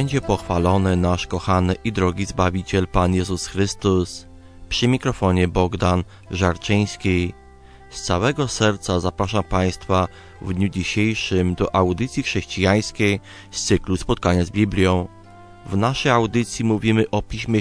będzie pochwalony nasz kochany i drogi Zbawiciel Pan Jezus Chrystus. Przy mikrofonie Bogdan Żarczyński. Z całego serca zapraszam Państwa w dniu dzisiejszym do audycji chrześcijańskiej z cyklu Spotkania z Biblią. W naszej audycji mówimy o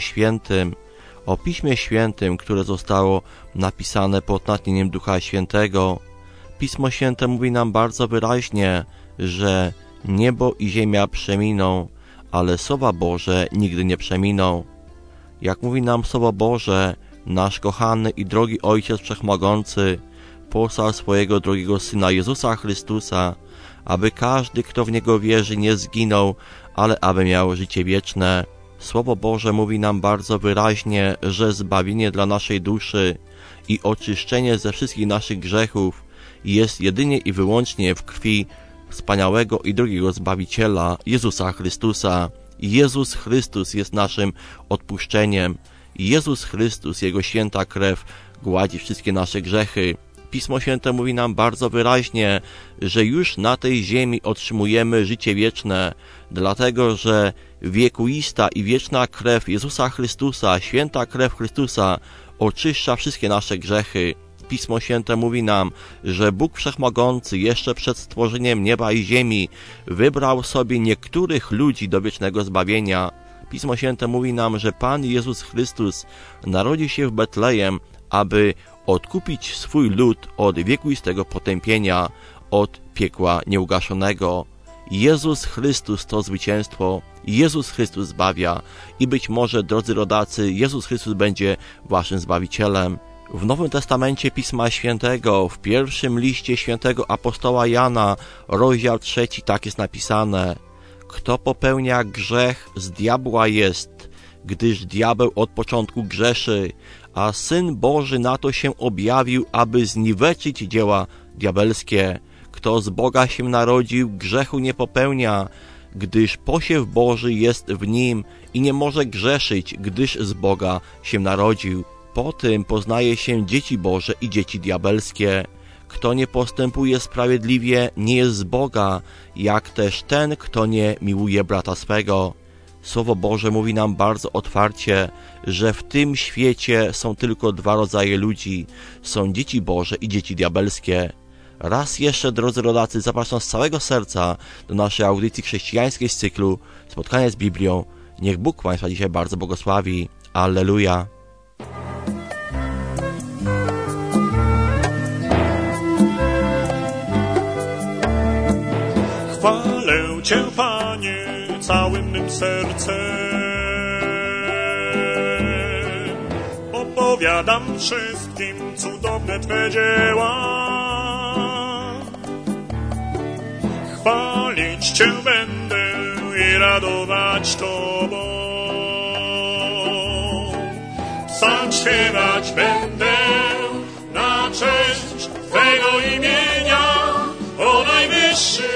Piśmie Świętym, które zostało napisane pod natchnieniem Ducha Świętego. Pismo Święte mówi nam bardzo wyraźnie, że niebo i ziemia przeminą, ale słowa Boże nigdy nie przeminą. Jak mówi nam Słowo Boże, nasz kochany i drogi Ojciec Wszechmogący posłał swojego drogiego Syna Jezusa Chrystusa, aby każdy, kto w Niego wierzy, nie zginął, ale aby miał życie wieczne. Słowo Boże mówi nam bardzo wyraźnie, że zbawienie dla naszej duszy i oczyszczenie ze wszystkich naszych grzechów jest jedynie i wyłącznie w krwi wspaniałego i drogiego Zbawiciela, Jezusa Chrystusa. Jezus Chrystus jest naszym odpuszczeniem. Jezus Chrystus, Jego święta krew gładzi wszystkie nasze grzechy. Pismo Święte mówi nam bardzo wyraźnie, że już na tej ziemi otrzymujemy życie wieczne, dlatego że wiekuista i wieczna krew Jezusa Chrystusa, święta krew Chrystusa oczyszcza wszystkie nasze grzechy. Pismo Święte mówi nam, że Bóg Wszechmogący jeszcze przed stworzeniem nieba i ziemi wybrał sobie niektórych ludzi do wiecznego zbawienia. Pismo Święte mówi nam, że Pan Jezus Chrystus narodził się w Betlejem, aby odkupić swój lud od wiekuistego potępienia, od piekła nieugaszonego. Jezus Chrystus to zwycięstwo, Jezus Chrystus zbawia i być może, drodzy rodacy, Jezus Chrystus będzie waszym Zbawicielem. W Nowym Testamencie Pisma Świętego, w pierwszym liście świętego apostoła Jana, rozdział 3, tak jest napisane: Kto popełnia grzech, z diabła jest, gdyż diabeł od początku grzeszy, a Syn Boży na to się objawił, aby zniweczyć dzieła diabelskie. Kto z Boga się narodził, grzechu nie popełnia, gdyż posiew Boży jest w nim i nie może grzeszyć, gdyż z Boga się narodził. Po tym poznaje się dzieci Boże i dzieci diabelskie. Kto nie postępuje sprawiedliwie, nie jest z Boga, jak też ten, kto nie miłuje brata swego. Słowo Boże mówi nam bardzo otwarcie, że w tym świecie są tylko dwa rodzaje ludzi. Są dzieci Boże i dzieci diabelskie. Raz jeszcze, drodzy rodacy, zapraszam z całego serca do naszej audycji chrześcijańskiej z cyklu Spotkania z Biblią. Niech Bóg Państwa dzisiaj bardzo błogosławi. Alleluja. Chwalę Cię, Panie, całym mym sercem. Opowiadam wszystkim cudowne Twe dzieła. Chwalić Cię będę i radować Tobą. Sam śpiewać będę na cześć Twego imienia, o najwyższy.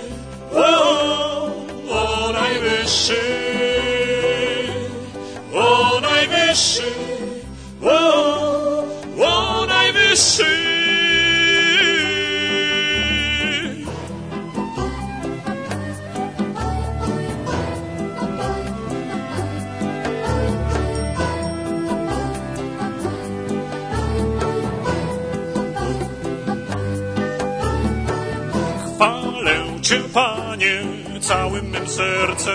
O najwyższy, o najwyższy, o najwyższy. Chwalę Cię, Panie, całym mym sercem.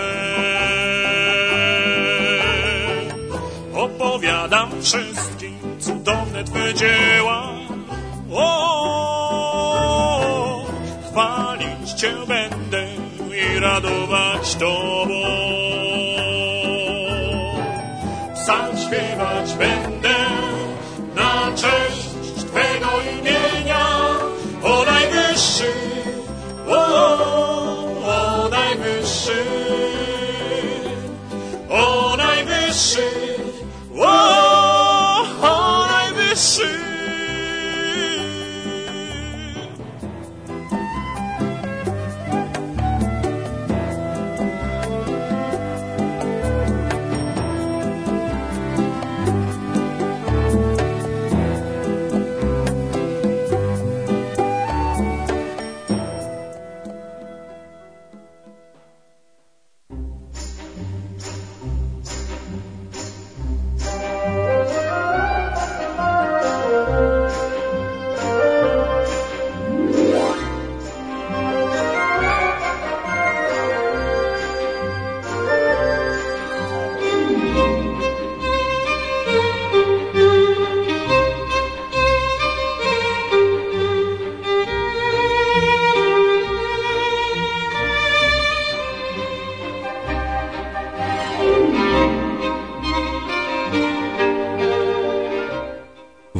Opowiadam wszystkim cudowne Twe dzieła. Chwalić Cię będę i radować Tobą. Sam śpiewać będę na cześć Twego imienia, o najwyższy. O najwyższy, o najwyższy, o najwyższy.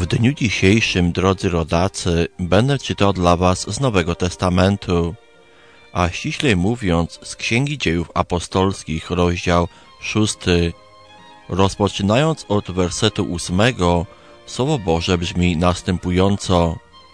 dniu dzisiejszym, drodzy rodacy, będę czytał dla was z Nowego Testamentu, a ściślej mówiąc z Księgi Dziejów Apostolskich, rozdział 6. Rozpoczynając od wersetu 8, Słowo Boże brzmi następująco: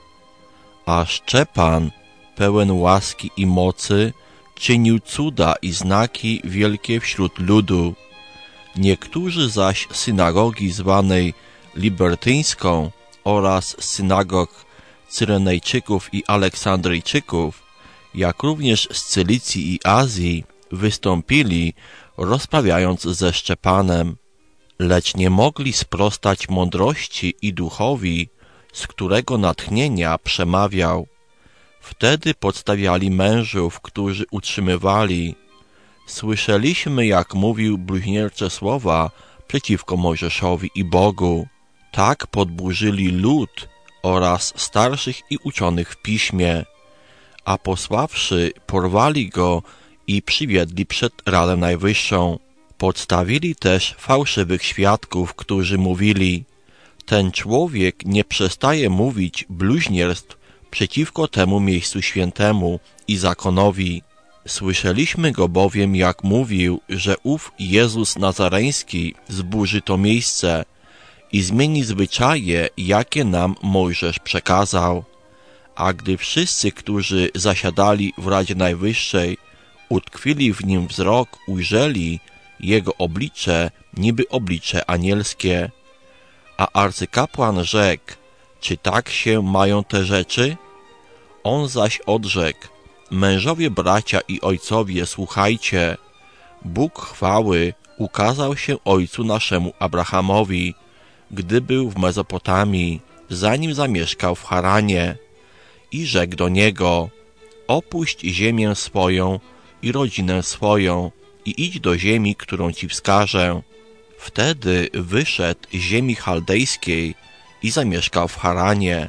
A Szczepan, pełen łaski i mocy, czynił cuda i znaki wielkie wśród ludu. Niektórzy zaś z synagogi zwanej Libertyńską oraz z synagog Cyrenejczyków i Aleksandryjczyków, jak również z Cylicji i Azji, wystąpili, rozprawiając ze Szczepanem, lecz nie mogli sprostać mądrości i duchowi, z którego natchnienia przemawiał. Wtedy podstawiali mężów, którzy utrzymywali: Słyszeliśmy, jak mówił bluźniercze słowa przeciwko Mojżeszowi i Bogu. Tak podburzyli lud oraz starszych i uczonych w piśmie, a posławszy, porwali go i przywiedli przed Radę Najwyższą. Podstawili też fałszywych świadków, którzy mówili: Ten człowiek nie przestaje mówić bluźnierstw przeciwko temu miejscu świętemu i zakonowi. Słyszeliśmy go bowiem, jak mówił, że ów Jezus Nazareński zburzy to miejsce i zmieni zwyczaje, jakie nam Mojżesz przekazał. A gdy wszyscy, którzy zasiadali w Radzie Najwyższej, utkwili w nim wzrok, ujrzeli jego oblicze, niby oblicze anielskie. A arcykapłan rzekł: Czy tak się mają te rzeczy? On zaś odrzekł: Mężowie, bracia i ojcowie, słuchajcie. Bóg chwały ukazał się ojcu naszemu Abrahamowi, gdy był w Mezopotamii, zanim zamieszkał w Haranie, i rzekł do niego: Opuść ziemię swoją i rodzinę swoją i idź do ziemi, którą ci wskażę. Wtedy wyszedł z ziemi chaldejskiej i zamieszkał w Haranie,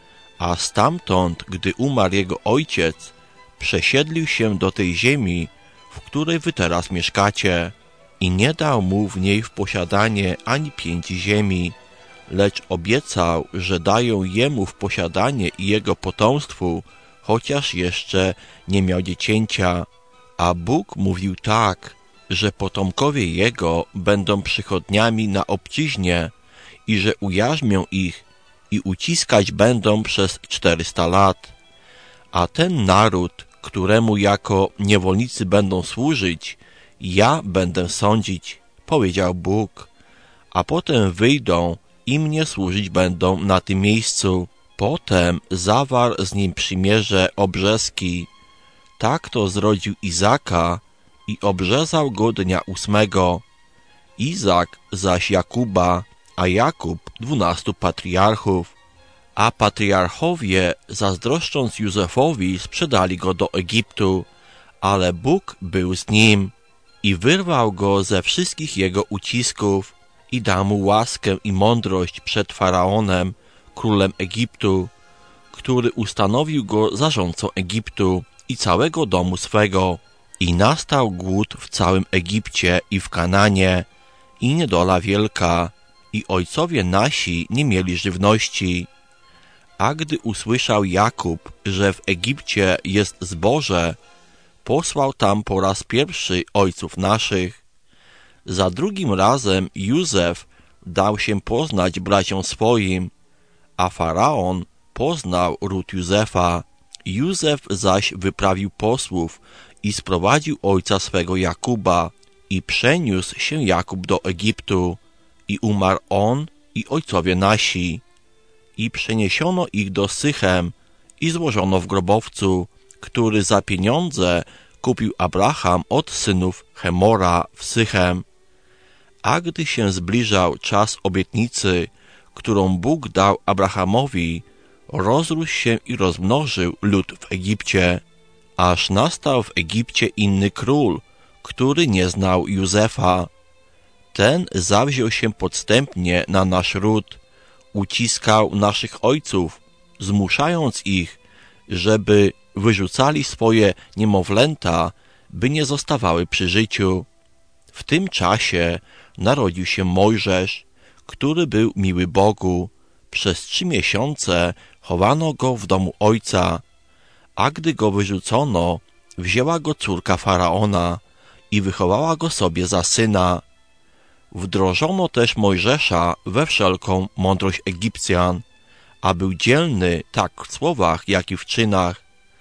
a stamtąd, gdy umarł jego ojciec, przesiedlił się do tej ziemi, w której wy teraz mieszkacie, i nie dał mu w niej w posiadanie ani 5 ziemi, lecz obiecał, że dają jemu w posiadanie i jego potomstwu, chociaż jeszcze nie miał dziecięcia. A Bóg mówił tak, że potomkowie jego będą przychodniami na obczyźnie i że ujarzmią ich i uciskać będą przez 400 lat. A ten naród, któremu jako niewolnicy będą służyć, ja będę sądzić, powiedział Bóg, a potem wyjdą i mnie służyć będą na tym miejscu. Potem zawarł z nim przymierze obrzeski. Tak to zrodził Izaka i obrzezał go dnia 8. Izak zaś Jakuba, a Jakub 12 patriarchów. A patriarchowie, zazdroszcząc Józefowi, sprzedali go do Egiptu, ale Bóg był z nim i wyrwał go ze wszystkich jego ucisków i dał mu łaskę i mądrość przed Faraonem, królem Egiptu, który ustanowił go zarządcą Egiptu i całego domu swego. I nastał głód w całym Egipcie i w Kananie, i niedola wielka, i ojcowie nasi nie mieli żywności. A gdy usłyszał Jakub, że w Egipcie jest zboże, posłał tam po raz pierwszy ojców naszych. Za drugim razem Józef dał się poznać braciom swoim, a Faraon poznał ród Józefa. Józef zaś wyprawił posłów i sprowadził ojca swego Jakuba i przeniósł się Jakub do Egiptu i umarł on i ojcowie nasi. I przeniesiono ich do Sychem i złożono w grobowcu, który za pieniądze kupił Abraham od synów Chemora w Sychem. A gdy się zbliżał czas obietnicy, którą Bóg dał Abrahamowi, rozrósł się i rozmnożył lud w Egipcie, aż nastał w Egipcie inny król, który nie znał Józefa. Ten zawziął się podstępnie na nasz ród, uciskał naszych ojców, zmuszając ich, żeby wyrzucali swoje niemowlęta, by nie zostawały przy życiu. W tym czasie narodził się Mojżesz, który był miły Bogu, Przez 3 miesiące chowano go w domu ojca, a gdy go wyrzucono, wzięła go córka Faraona i wychowała go sobie za syna. Wdrożono też Mojżesza we wszelką mądrość Egipcjan, a był dzielny tak w słowach, jak i w czynach.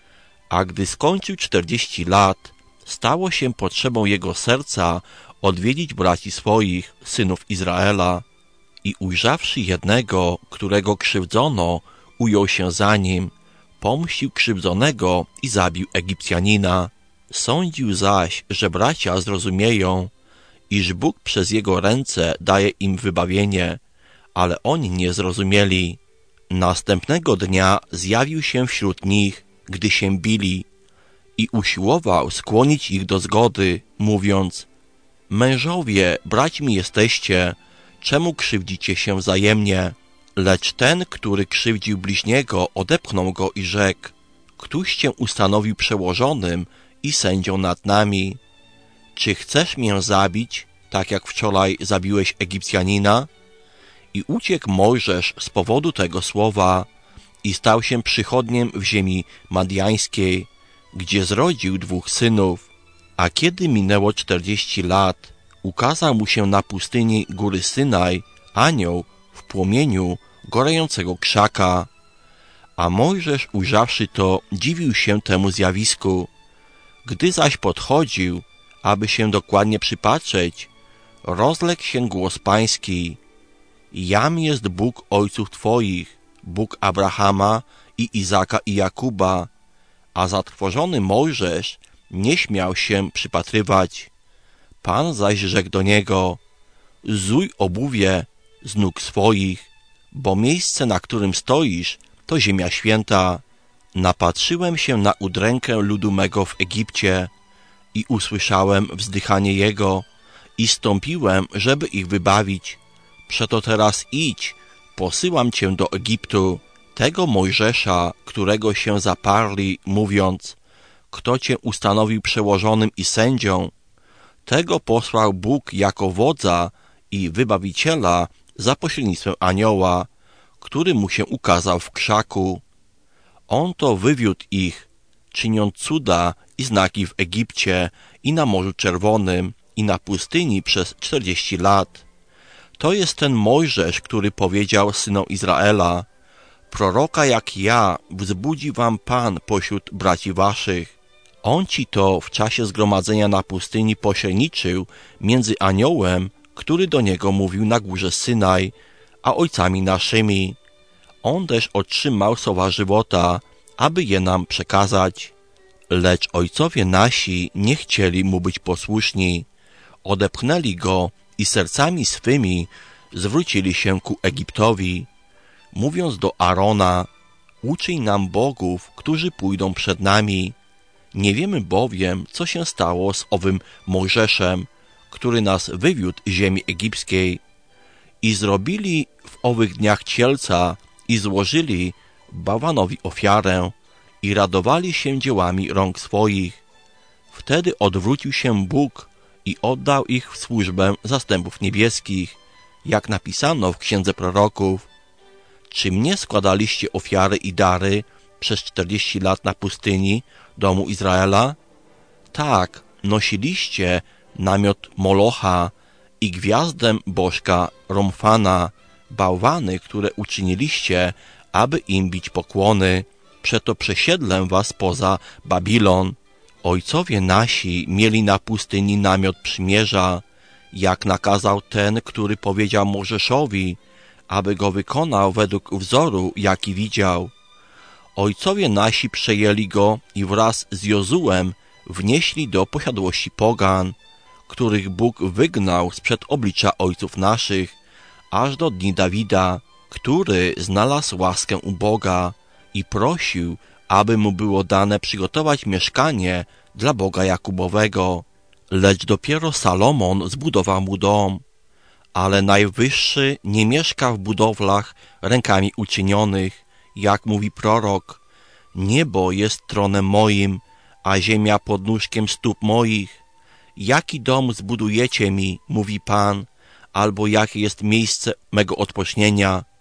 A gdy skończył 40 lat, stało się potrzebą jego serca odwiedzić braci swoich, synów Izraela. I ujrzawszy jednego, którego krzywdzono, ujął się za nim, pomścił krzywdzonego i zabił Egipcjanina. Sądził zaś, że bracia zrozumieją, iż Bóg przez jego ręce daje im wybawienie, ale oni nie zrozumieli. Następnego dnia zjawił się wśród nich, gdy się bili, i usiłował skłonić ich do zgody, mówiąc: Mężowie, braćmi jesteście, czemu krzywdzicie się wzajemnie? Lecz ten, który krzywdził bliźniego, odepchnął go i rzekł: Któż cię ustanowił przełożonym i sędzią nad nami? Czy chcesz mię zabić, tak jak wczoraj zabiłeś Egipcjanina? I uciekł Mojżesz z powodu tego słowa i stał się przychodniem w ziemi madiańskiej, gdzie zrodził 2 synów. A kiedy minęło 40 lat, ukazał mu się na pustyni góry Synaj anioł w płomieniu gorejącego krzaka. A Mojżesz, ujrzawszy to, dziwił się temu zjawisku. Gdy zaś podchodził, aby się dokładnie przypatrzeć, rozległ się głos pański: Jam jest Bóg ojców twoich, Bóg Abrahama i Izaka i Jakuba. A zatrwożony Mojżesz nie śmiał się przypatrywać. Pan zaś rzekł do niego: Zuj obuwie z nóg swoich, bo miejsce, na którym stoisz, to ziemia święta. Napatrzyłem się na udrękę ludu mego w Egipcie i usłyszałem wzdychanie jego i stąpiłem, żeby ich wybawić. Przeto teraz idź, posyłam cię do Egiptu. Tego Mojżesza, którego się zaparli, mówiąc: Kto cię ustanowił przełożonym i sędzią? Tego posłał Bóg jako wodza i wybawiciela za pośrednictwem anioła, który mu się ukazał w krzaku. On to wywiódł ich, czyniąc cuda i znaki w Egipcie i na Morzu Czerwonym i na pustyni przez 40 lat. To jest ten Mojżesz, który powiedział synom Izraela: Proroka jak ja wzbudzi wam Pan pośród braci waszych. On ci to w czasie zgromadzenia na pustyni pośredniczył między aniołem, który do niego mówił na górze Synaj, a ojcami naszymi. On też otrzymał słowa żywota, aby je nam przekazać. Lecz ojcowie nasi nie chcieli mu być posłuszni. Odepchnęli go i sercami swymi zwrócili się ku Egiptowi, mówiąc do Arona: Uczyń nam bogów, którzy pójdą przed nami. Nie wiemy bowiem, co się stało z owym Mojżeszem, który nas wywiódł z ziemi egipskiej. I zrobili w owych dniach cielca i złożyli bałwanowi ofiarę i radowali się dziełami rąk swoich. Wtedy odwrócił się Bóg i oddał ich w służbę zastępów niebieskich, jak napisano w księdze proroków: Czy mnie składaliście ofiary i dary przez 40 lat na pustyni domu Izraela? Tak, nosiliście namiot Molocha i gwiazdę bożka Romfana, bałwany, które uczyniliście, aby im bić pokłony. Przeto przesiedlę was poza Babilon. Ojcowie nasi mieli na pustyni namiot przymierza, jak nakazał ten, który powiedział Mojżeszowi, aby go wykonał według wzoru, jaki widział. Ojcowie nasi przejęli go i wraz z Jozułem wnieśli do posiadłości pogan, których Bóg wygnał sprzed oblicza ojców naszych, aż do dni Dawida, który znalazł łaskę u Boga i prosił, aby mu było dane przygotować mieszkanie dla Boga Jakubowego. Lecz dopiero Salomon zbudował mu dom, ale Najwyższy nie mieszka w budowlach rękami uczynionych, jak mówi prorok: Niebo jest tronem moim, a ziemia podnóżkiem stóp moich. Jaki dom zbudujecie mi, mówi Pan, albo jakie jest miejsce mego odpocznienia?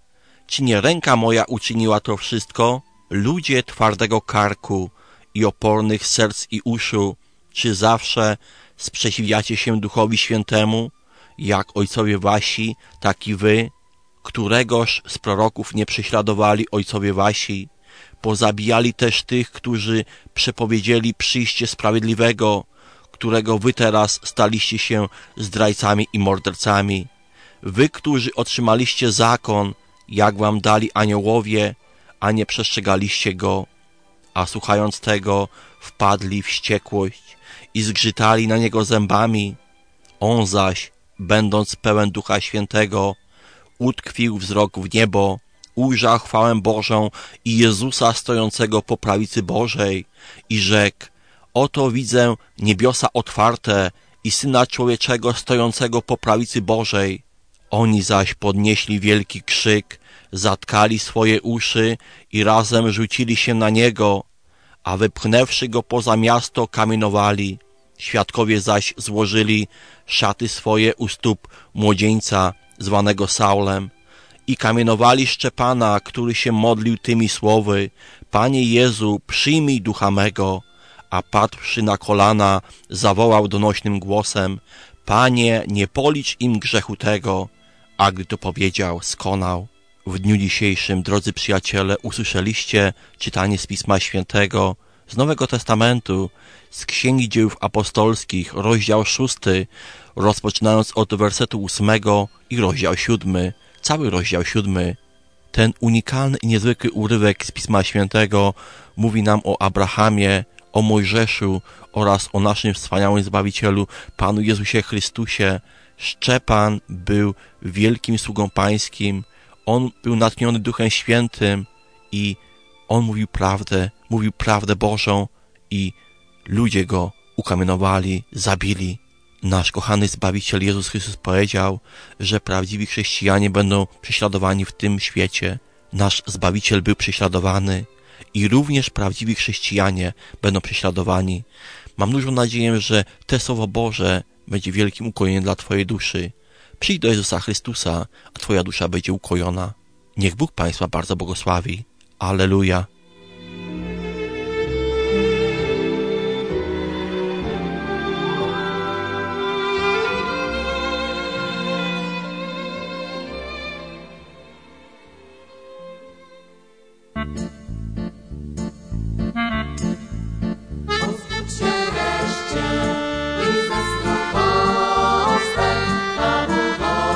Czy nie ręka moja uczyniła to wszystko? Ludzie twardego karku i opornych serc i uszu, czy zawsze sprzeciwiacie się Duchowi Świętemu, jak ojcowie wasi, tak i wy? Któregoż z proroków nie prześladowali ojcowie wasi? Pozabijali też tych, którzy przepowiedzieli przyjście sprawiedliwego, którego wy teraz staliście się zdrajcami i mordercami. Wy, którzy otrzymaliście zakon, jak wam dali aniołowie, a nie przestrzegaliście go, a słuchając tego wpadli w wściekłość i zgrzytali na niego zębami. On zaś, będąc pełen Ducha Świętego, utkwił wzrok w niebo, ujrzał chwałę Bożą i Jezusa stojącego po prawicy Bożej i rzekł: oto widzę niebiosa otwarte i Syna Człowieczego stojącego po prawicy Bożej. Oni zaś podnieśli wielki krzyk, zatkali swoje uszy i razem rzucili się na Niego, a wypchnęwszy Go poza miasto, kamienowali. Świadkowie zaś złożyli szaty swoje u stóp młodzieńca, zwanego Saulem, i kamienowali Szczepana, który się modlił tymi słowy: Panie Jezu, przyjmij ducha mego. A padłszy na kolana, zawołał donośnym głosem: Panie, nie policz im grzechu tego. A gdy to powiedział, skonał. W dniu dzisiejszym, drodzy przyjaciele, usłyszeliście czytanie z Pisma Świętego, z Nowego Testamentu, z Księgi Dziejów Apostolskich, rozdział 6, rozpoczynając od wersetu 8 i rozdział 7, cały rozdział 7. Ten unikalny i niezwykły urywek z Pisma Świętego mówi nam o Abrahamie, o Mojżeszu oraz o naszym wspaniałym Zbawicielu, Panu Jezusie Chrystusie. Szczepan był wielkim sługą pańskim, on był natchniony Duchem Świętym i on mówił prawdę Bożą i ludzie go ukamienowali, zabili. Nasz kochany Zbawiciel Jezus Chrystus powiedział, że prawdziwi chrześcijanie będą prześladowani w tym świecie. Nasz Zbawiciel był prześladowany i również prawdziwi chrześcijanie będą prześladowani. Mam dużą nadzieję, że to Słowo Boże będzie wielkim ukojeniem dla twojej duszy. Przyjdź do Jezusa Chrystusa, a twoja dusza będzie ukojona. Niech Bóg państwa bardzo błogosławi. Alleluja.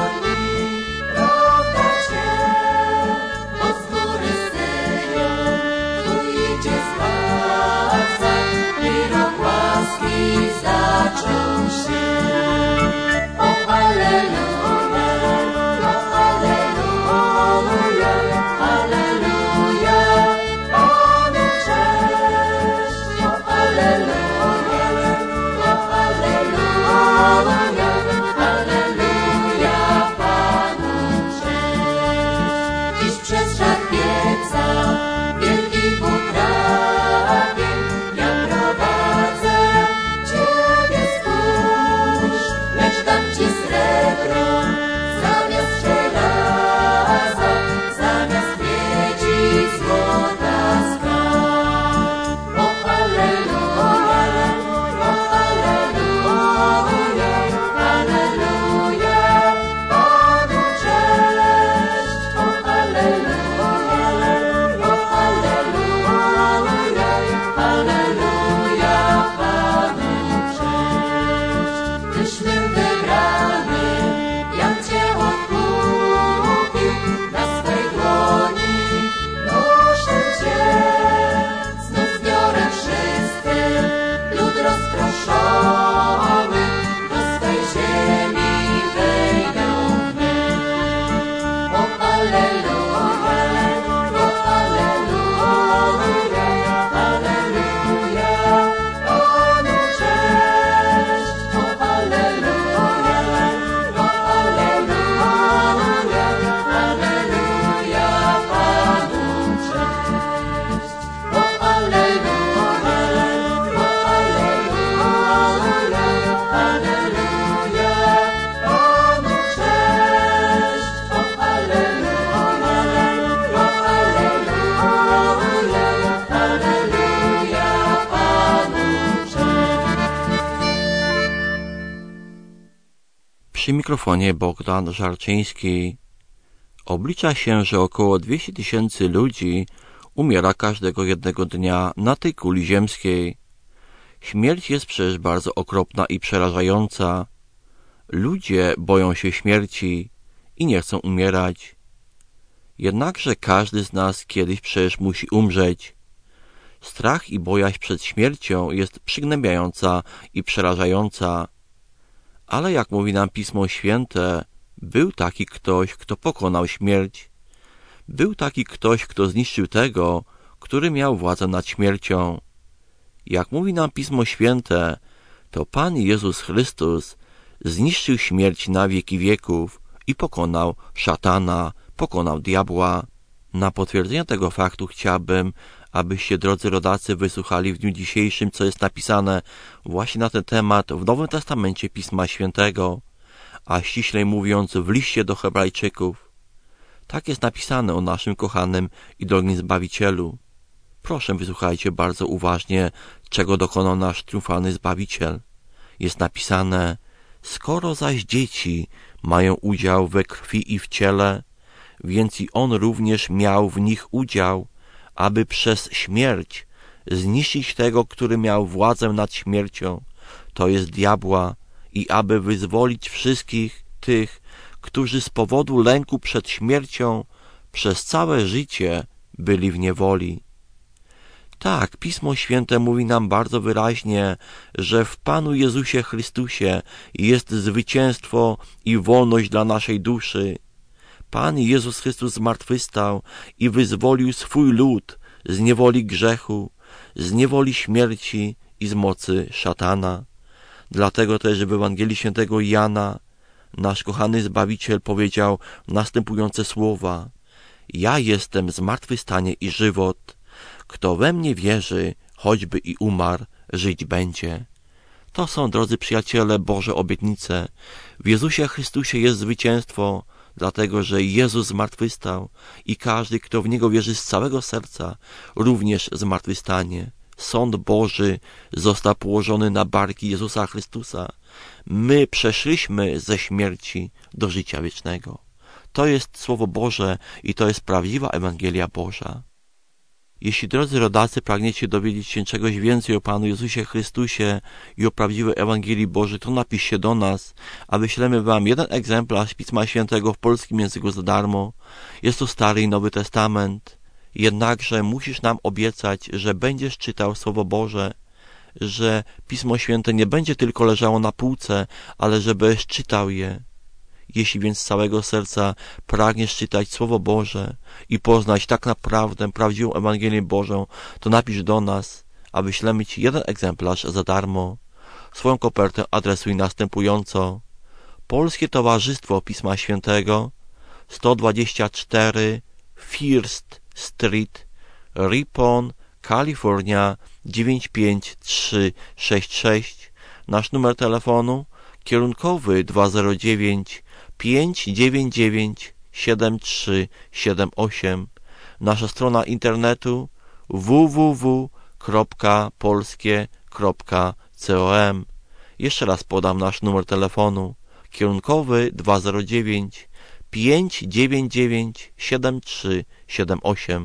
Prawda cię, od góry Syjon. Przy mikrofonie Bogdan Żarczyński. Oblicza się, że około 200 000 ludzi umiera każdego jednego dnia na tej kuli ziemskiej. Śmierć jest przecież bardzo okropna i przerażająca. Ludzie boją się śmierci i nie chcą umierać. Jednakże każdy z nas kiedyś przecież musi umrzeć. Strach i bojaźń przed śmiercią jest przygnębiająca i przerażająca. Ale jak mówi nam Pismo Święte, był taki ktoś, kto pokonał śmierć. Był taki ktoś, kto zniszczył tego, który miał władzę nad śmiercią. Jak mówi nam Pismo Święte, to Pan Jezus Chrystus zniszczył śmierć na wieki wieków i pokonał szatana, pokonał diabła. Na potwierdzenie tego faktu chciałbym, abyście, drodzy rodacy, wysłuchali w dniu dzisiejszym, co jest napisane właśnie na ten temat w Nowym Testamencie Pisma Świętego, a ściślej mówiąc w liście do Hebrajczyków. Tak jest napisane o naszym kochanym i drogim Zbawicielu. Proszę, wysłuchajcie bardzo uważnie, czego dokonał nasz triumfalny Zbawiciel. Jest napisane: skoro zaś dzieci mają udział we krwi i w ciele, więc i on również miał w nich udział, aby przez śmierć zniszczyć tego, który miał władzę nad śmiercią, to jest diabła, i aby wyzwolić wszystkich tych, którzy z powodu lęku przed śmiercią przez całe życie byli w niewoli. Tak, Pismo Święte mówi nam bardzo wyraźnie, że w Panu Jezusie Chrystusie jest zwycięstwo i wolność dla naszej duszy. Pan Jezus Chrystus zmartwychwstał i wyzwolił swój lud z niewoli grzechu, z niewoli śmierci i z mocy szatana. Dlatego też w Ewangelii Świętego Jana nasz kochany Zbawiciel powiedział następujące słowa: ja jestem zmartwychwstanie i żywot. Kto we mnie wierzy, choćby i umarł, żyć będzie. To są, drodzy przyjaciele, Boże obietnice. W Jezusie Chrystusie jest zwycięstwo, dlatego że Jezus zmartwychwstał i każdy, kto w Niego wierzy z całego serca, również zmartwychwstanie. Sąd Boży został położony na barki Jezusa Chrystusa. My przeszliśmy ze śmierci do życia wiecznego. To jest Słowo Boże i to jest prawdziwa Ewangelia Boża. Jeśli, drodzy rodacy, pragniecie dowiedzieć się czegoś więcej o Panu Jezusie Chrystusie i o prawdziwej Ewangelii Bożej, to napiszcie do nas, a wyślemy wam jeden egzemplarz Pisma Świętego w polskim języku za darmo. Jest to Stary i Nowy Testament. Jednakże musisz nam obiecać, że będziesz czytał Słowo Boże, że Pismo Święte nie będzie tylko leżało na półce, ale że będziesz czytał je. Jeśli więc z całego serca pragniesz czytać Słowo Boże i poznać tak naprawdę prawdziwą Ewangelię Bożą, to napisz do nas, a wyślemy Ci jeden egzemplarz za darmo. Swoją kopertę adresuj następująco: Polskie Towarzystwo Pisma Świętego, 124 First Street, Ripon, Kalifornia 95366. Nasz numer telefonu kierunkowy 209 599 7378. Nasza strona internetu www.polskie.com. Jeszcze raz podam nasz numer telefonu kierunkowy 209 599 7378.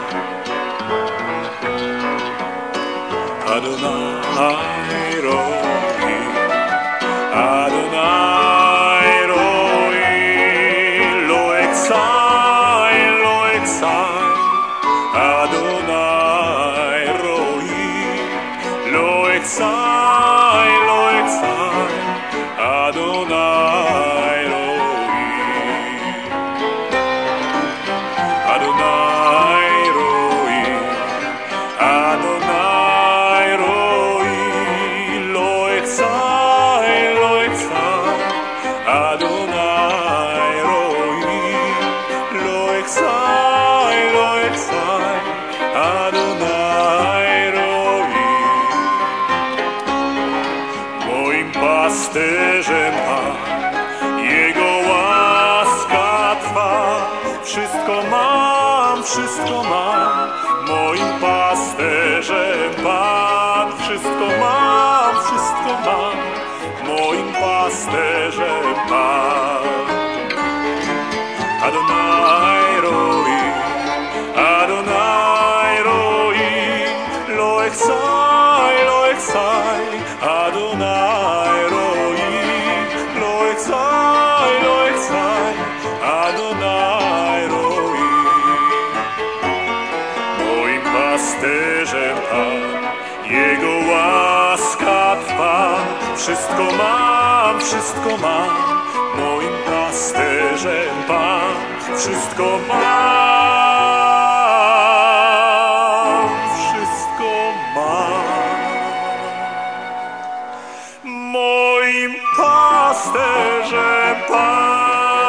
Adonai Adonai Roi, Adonai Roi, Adonai Roi, lo echzai, Adonai Roi, lo echzai, Adonai Roi. Moim pasterzem Pan, Jego łaska trwa, wszystko mam, moim pasterzem Pan, wszystko mam, moim pasterzem Pan. Adonai Roi, Adonai Roi, lo echzai, Adonai Roi, lo echzai, Adonai Roi. Moim pasterzem Pan, Jego łaska trwa, wszystko mam, moim pasterzem Pan, wszystko mam, moim pasterzem Pan.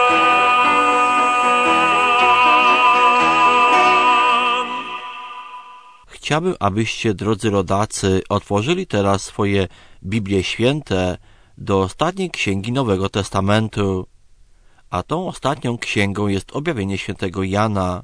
Chciałbym, abyście, drodzy rodacy, otworzyli teraz swoje Biblie Święte do ostatniej księgi Nowego Testamentu, a tą ostatnią księgą jest Objawienie Świętego Jana.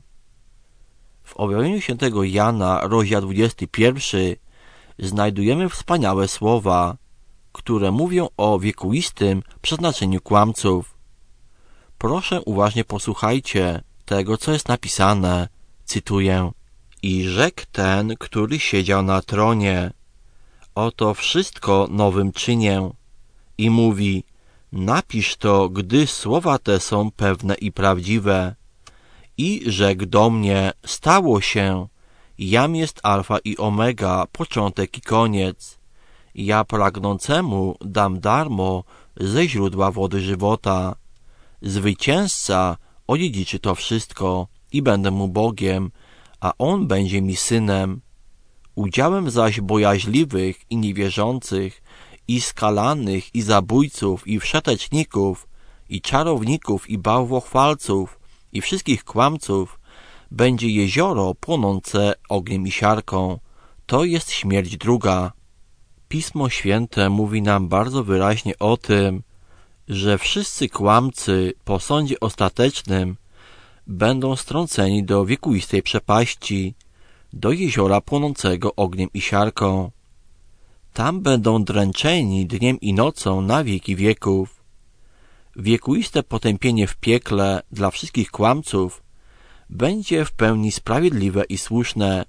W Objawieniu Świętego Jana, rozdział 21, znajdujemy wspaniałe słowa, które mówią o wiekuistym przeznaczeniu kłamców. Proszę uważnie posłuchajcie tego, co jest napisane. Cytuję. I rzekł ten, który siedział na tronie, oto wszystko nowym czynię. I mówi, napisz to, gdy słowa te są pewne i prawdziwe. I rzekł do mnie, stało się, jam jest alfa i omega, początek i koniec. Ja pragnącemu dam darmo ze źródła wody żywota. Zwycięzca odziedziczy to wszystko i będę mu Bogiem, a on będzie mi synem. Udziałem zaś bojaźliwych i niewierzących, i skalanych, i zabójców, i wszeteczników, i czarowników, i bałwochwalców, i wszystkich kłamców będzie jezioro płonące ogniem i siarką. To jest śmierć druga. Pismo Święte mówi nam bardzo wyraźnie o tym, że wszyscy kłamcy po sądzie ostatecznym będą strąceni do wiekuistej przepaści, do jeziora płonącego ogniem i siarką. Tam będą dręczeni dniem i nocą na wieki wieków. Wiekuiste potępienie w piekle dla wszystkich kłamców będzie w pełni sprawiedliwe i słuszne.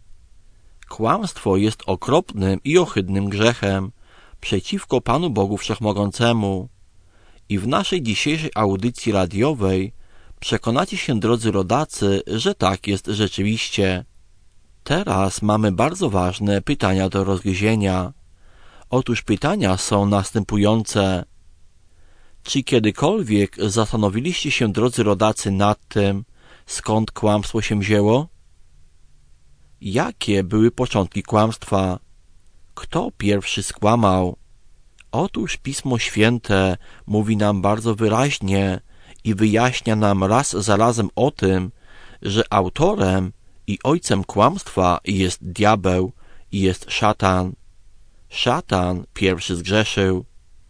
Kłamstwo jest okropnym i ohydnym grzechem przeciwko Panu Bogu Wszechmogącemu. I w naszej dzisiejszej audycji radiowej przekonacie się, drodzy rodacy, że tak jest rzeczywiście. Teraz mamy bardzo ważne pytania do rozgryzienia. Otóż pytania są następujące. Czy kiedykolwiek zastanowiliście się, drodzy rodacy, nad tym, skąd kłamstwo się wzięło? Jakie były początki kłamstwa? Kto pierwszy skłamał? Otóż Pismo Święte mówi nam bardzo wyraźnie i wyjaśnia nam raz za razem o tym, że autorem i ojcem kłamstwa jest diabeł i jest szatan. Szatan pierwszy zgrzeszył.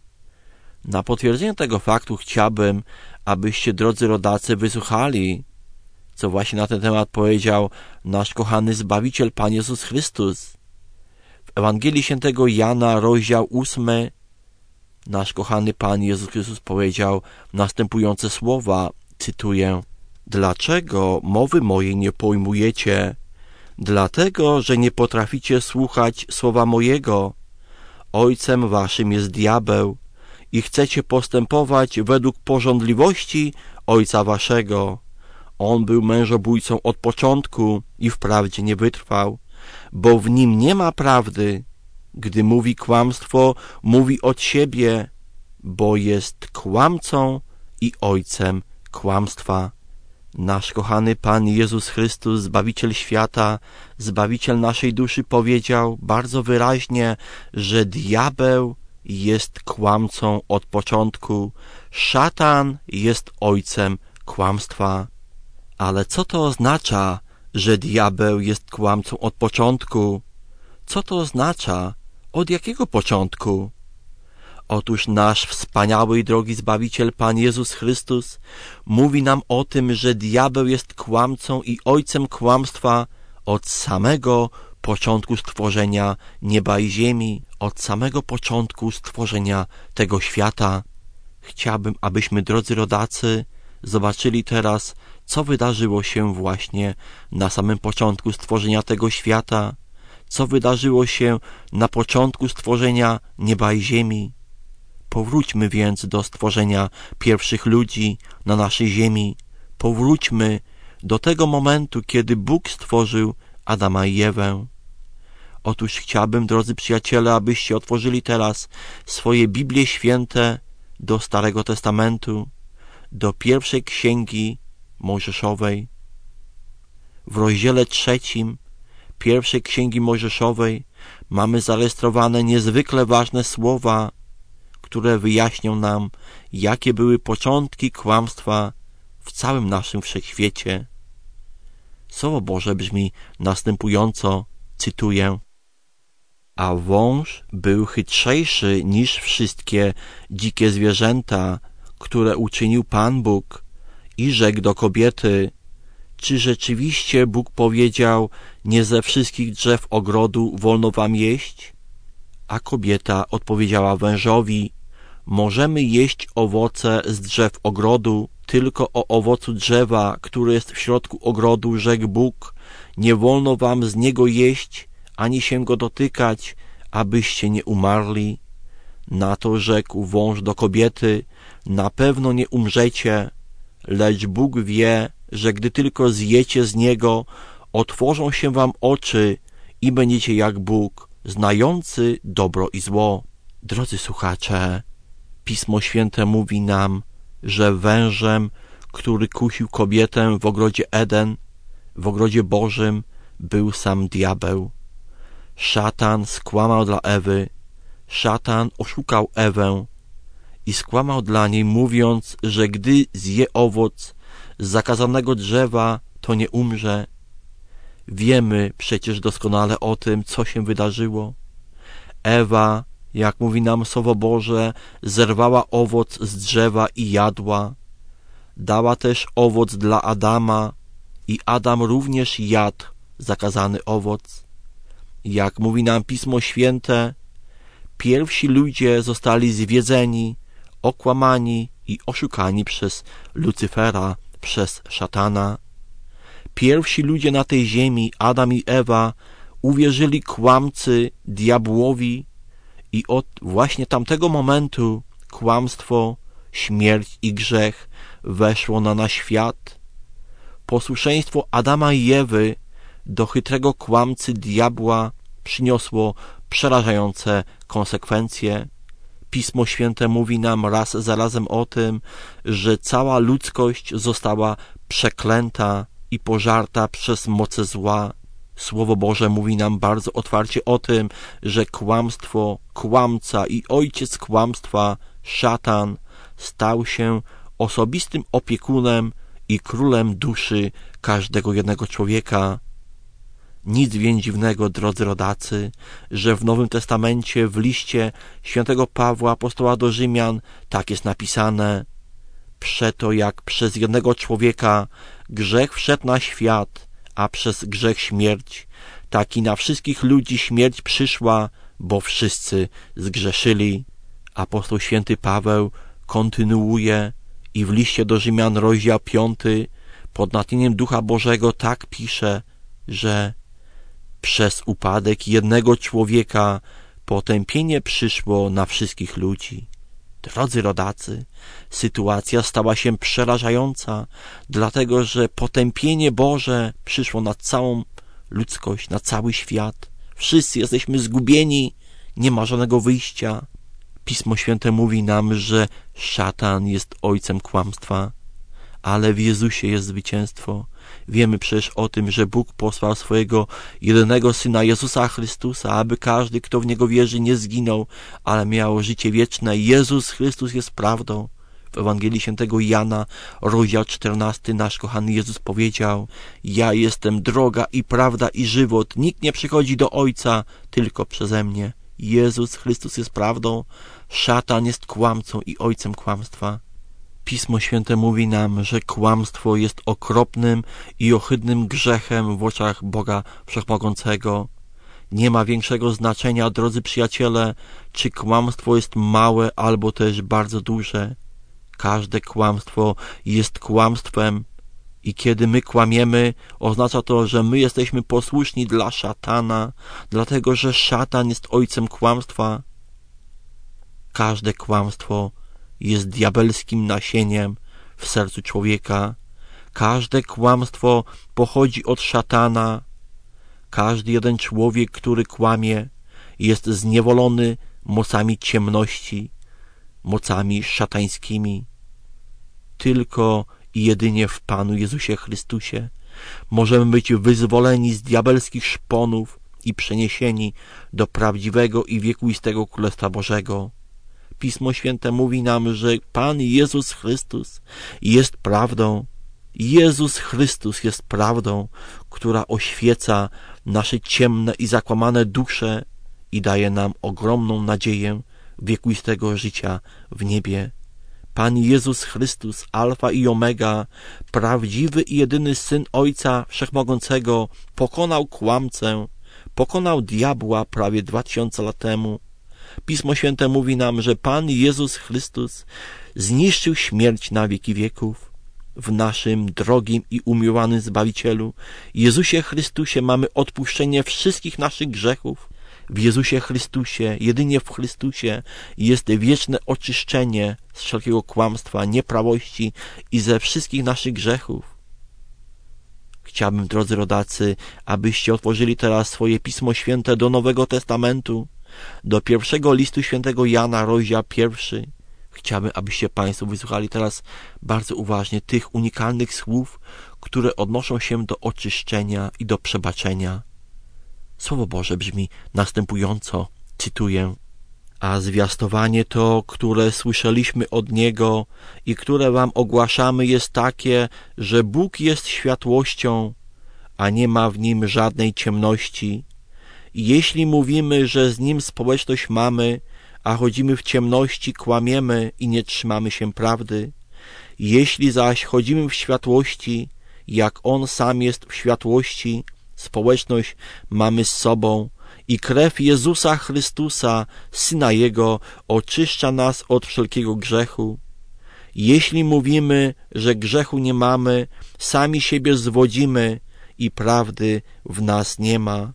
Na potwierdzenie tego faktu chciałbym, abyście, drodzy rodacy, wysłuchali, co właśnie na ten temat powiedział nasz kochany Zbawiciel Pan Jezus Chrystus. W Ewangelii Świętego Jana, rozdział 8, nasz kochany Pan Jezus Chrystus powiedział następujące słowa, cytuję: Dlaczego mowy mojej nie pojmujecie? Dlatego, że nie potraficie słuchać słowa mojego. Ojcem waszym jest diabeł i chcecie postępować według pożądliwości ojca waszego. On był mężobójcą od początku i wprawdzie nie wytrwał, bo w nim nie ma prawdy. Gdy mówi kłamstwo, mówi od siebie, bo jest kłamcą i ojcem kłamstwa. Nasz kochany Pan Jezus Chrystus, Zbawiciel świata, Zbawiciel naszej duszy, powiedział bardzo wyraźnie, że diabeł jest kłamcą od początku, szatan jest ojcem kłamstwa. Ale co to oznacza, że diabeł jest kłamcą od początku? Co to oznacza? Od jakiego początku? Otóż nasz wspaniały i drogi Zbawiciel Pan Jezus Chrystus mówi nam o tym, że diabeł jest kłamcą i ojcem kłamstwa od samego początku stworzenia nieba i ziemi, od samego początku stworzenia tego świata. Chciałbym, abyśmy, drodzy rodacy, zobaczyli teraz, co wydarzyło się właśnie na samym początku stworzenia tego świata, co wydarzyło się na początku stworzenia nieba i ziemi. Powróćmy więc do stworzenia pierwszych ludzi na naszej ziemi. Powróćmy do tego momentu, kiedy Bóg stworzył Adama i Ewę. Otóż chciałbym, drodzy przyjaciele, abyście otworzyli teraz swoje Biblie Święte do Starego Testamentu, do pierwszej Księgi Mojżeszowej. W rozdziale 3 pierwszej Księgi Mojżeszowej mamy zarejestrowane niezwykle ważne słowa, które wyjaśnią nam, jakie były początki kłamstwa w całym naszym wszechświecie. Słowo Boże brzmi następująco, cytuję: A wąż był chytrzejszy niż wszystkie dzikie zwierzęta, które uczynił Pan Bóg, i rzekł do kobiety: Czy rzeczywiście Bóg powiedział, nie ze wszystkich drzew ogrodu wolno wam jeść? A kobieta odpowiedziała wężowi: Możemy jeść owoce z drzew ogrodu, tylko o owocu drzewa, które jest w środku ogrodu, rzekł Bóg, nie wolno wam z niego jeść, ani się go dotykać, abyście nie umarli. Na to rzekł wąż do kobiety: Na pewno nie umrzecie, lecz Bóg wie, że gdy tylko zjecie z niego, otworzą się wam oczy i będziecie jak Bóg, znający dobro i zło. Drodzy słuchacze, Pismo Święte mówi nam, że wężem, który kusił kobietę w ogrodzie Eden, w ogrodzie Bożym, był sam diabeł. Szatan skłamał dla Ewy, szatan oszukał Ewę i skłamał dla niej, mówiąc, że gdy zje owoc z zakazanego drzewa, to nie umrze. Wiemy przecież doskonale o tym, co się wydarzyło. Ewa, jak mówi nam Słowo Boże, zerwała owoc z drzewa i jadła. Dała też owoc dla Adama i Adam również jadł zakazany owoc. Jak mówi nam Pismo Święte, pierwsi ludzie zostali zwiedzeni, okłamani i oszukani przez Lucyfera, przez szatana. Pierwsi ludzie na tej ziemi, Adam i Ewa, uwierzyli kłamcy, diabłowi, i od właśnie tamtego momentu kłamstwo, śmierć i grzech weszło na nasz świat. Posłuszeństwo Adama i Ewy do chytrego kłamcy diabła przyniosło przerażające konsekwencje. Pismo Święte mówi nam raz za razem o tym, że cała ludzkość została przeklęta i pożarta przez moce zła. Słowo Boże mówi nam bardzo otwarcie o tym, że kłamstwo, kłamca i ojciec kłamstwa, szatan, stał się osobistym opiekunem i królem duszy każdego jednego człowieka. Nic więc dziwnego, drodzy rodacy, że w Nowym Testamencie, w liście świętego Pawła, apostoła do Rzymian, tak jest napisane: Przeto jak przez jednego człowieka grzech wszedł na świat, a przez grzech śmierć, tak i na wszystkich ludzi śmierć przyszła, bo wszyscy zgrzeszyli. Apostoł święty Paweł kontynuuje i w liście do Rzymian, rozdział 5, pod natchnieniem Ducha Bożego tak pisze, że przez upadek jednego człowieka potępienie przyszło na wszystkich ludzi. Drodzy rodacy, sytuacja stała się przerażająca, dlatego że potępienie Boże przyszło na całą ludzkość, na cały świat. Wszyscy jesteśmy zgubieni, nie ma żadnego wyjścia. Pismo Święte mówi nam, że szatan jest ojcem kłamstwa, ale w Jezusie jest zwycięstwo. Wiemy przecież o tym, że Bóg posłał swojego jedynego Syna Jezusa Chrystusa, aby każdy, kto w Niego wierzy, nie zginął, ale miał życie wieczne. Jezus Chrystus jest prawdą. W Ewangelii Świętego Jana, rozdział 14, nasz kochany Jezus powiedział: ja jestem droga i prawda i żywot. Nikt nie przychodzi do Ojca tylko przeze mnie. Jezus Chrystus jest prawdą, szatan jest kłamcą i ojcem kłamstwa. Pismo Święte mówi nam, że kłamstwo jest okropnym i ohydnym grzechem w oczach Boga Wszechmogącego. Nie ma większego znaczenia, drodzy przyjaciele, czy kłamstwo jest małe albo też bardzo duże. Każde kłamstwo jest kłamstwem i kiedy my kłamiemy, oznacza to, że my jesteśmy posłuszni dla szatana, dlatego że szatan jest ojcem kłamstwa. Każde kłamstwo jest diabelskim nasieniem w sercu człowieka. Każde kłamstwo pochodzi od szatana. Każdy jeden człowiek, który kłamie, jest zniewolony mocami ciemności, mocami szatańskimi. Tylko i jedynie w Panu Jezusie Chrystusie możemy być wyzwoleni z diabelskich szponów i przeniesieni do prawdziwego i wiekuistego Królestwa Bożego. Pismo Święte mówi nam, że Pan Jezus Chrystus jest prawdą. Jezus Chrystus jest prawdą, która oświeca nasze ciemne i zakłamane dusze i daje nam ogromną nadzieję wiekuistego życia w niebie. Pan Jezus Chrystus, Alfa i Omega, prawdziwy i jedyny Syn Ojca Wszechmogącego, pokonał kłamcę, pokonał diabła prawie 2000 lat temu. Pismo Święte mówi nam, że Pan Jezus Chrystus zniszczył śmierć na wieki wieków. W naszym drogim i umiłowanym Zbawicielu, Jezusie Chrystusie, mamy odpuszczenie wszystkich naszych grzechów. W Jezusie Chrystusie, jedynie w Chrystusie jest wieczne oczyszczenie z wszelkiego kłamstwa, nieprawości i ze wszystkich naszych grzechów. Chciałbym, drodzy rodacy, abyście otworzyli teraz swoje Pismo Święte do Nowego Testamentu, do pierwszego listu świętego Jana, rozdział 1. Chciałbym, abyście Państwo wysłuchali teraz bardzo uważnie tych unikalnych słów, które odnoszą się do oczyszczenia i do przebaczenia. Słowo Boże brzmi następująco, cytuję: a zwiastowanie to, które słyszeliśmy od Niego i które wam ogłaszamy, jest takie, że Bóg jest światłością, a nie ma w Nim żadnej ciemności. I jeśli mówimy, że z Nim społeczność mamy, a chodzimy w ciemności, kłamiemy i nie trzymamy się prawdy. Jeśli zaś chodzimy w światłości, jak On sam jest w światłości, społeczność mamy z sobą i krew Jezusa Chrystusa, Syna Jego, oczyszcza nas od wszelkiego grzechu. Jeśli mówimy, że grzechu nie mamy, sami siebie zwodzimy i prawdy w nas nie ma.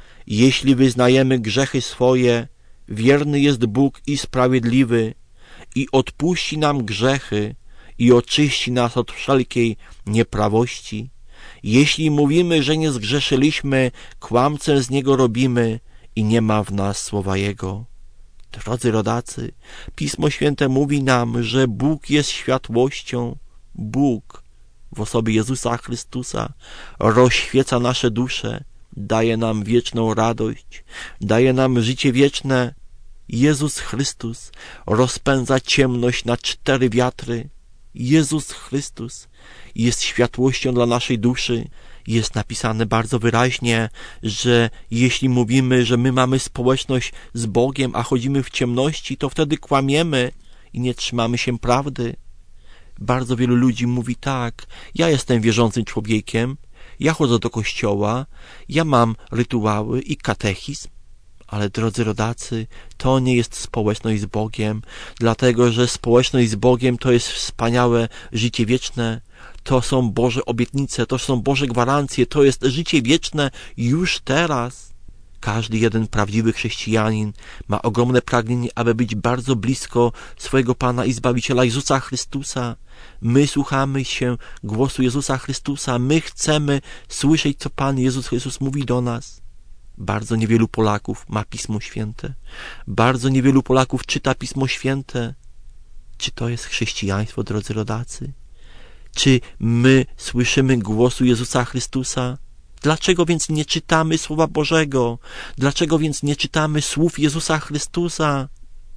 Jeśli wyznajemy grzechy swoje, wierny jest Bóg i sprawiedliwy i odpuści nam grzechy i oczyści nas od wszelkiej nieprawości. Jeśli mówimy, że nie zgrzeszyliśmy, kłamcę z Niego robimy i nie ma w nas słowa Jego. Drodzy rodacy, Pismo Święte mówi nam, że Bóg jest światłością. Bóg w osobie Jezusa Chrystusa rozświeca nasze dusze, daje nam wieczną radość, daje nam życie wieczne. Jezus Chrystus rozpędza ciemność na 4 wiatry. Jezus Chrystus jest światłością dla naszej duszy. Jest napisane bardzo wyraźnie, że jeśli mówimy, że my mamy społeczność z Bogiem, a chodzimy w ciemności, to wtedy kłamiemy i nie trzymamy się prawdy. Bardzo wielu ludzi mówi tak: ja jestem wierzącym człowiekiem, ja chodzę do kościoła, ja mam rytuały i katechizm. Ale drodzy rodacy, to nie jest społeczność z Bogiem, dlatego że społeczność z Bogiem to jest wspaniałe życie wieczne, to są Boże obietnice, to są Boże gwarancje, to jest życie wieczne już teraz. Każdy jeden prawdziwy chrześcijanin ma ogromne pragnienie, aby być bardzo blisko swojego Pana i Zbawiciela Jezusa Chrystusa. My słuchamy się głosu Jezusa Chrystusa, my chcemy słyszeć, co Pan Jezus Chrystus mówi do nas. Bardzo niewielu Polaków ma Pismo Święte. Bardzo niewielu Polaków czyta Pismo Święte. Czy to jest chrześcijaństwo, drodzy rodacy? Czy my słyszymy głosu Jezusa Chrystusa? Dlaczego więc nie czytamy Słowa Bożego? Dlaczego więc nie czytamy słów Jezusa Chrystusa?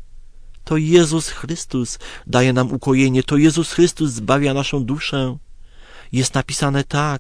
To Jezus Chrystus daje nam ukojenie. To Jezus Chrystus zbawia naszą duszę. Jest napisane tak.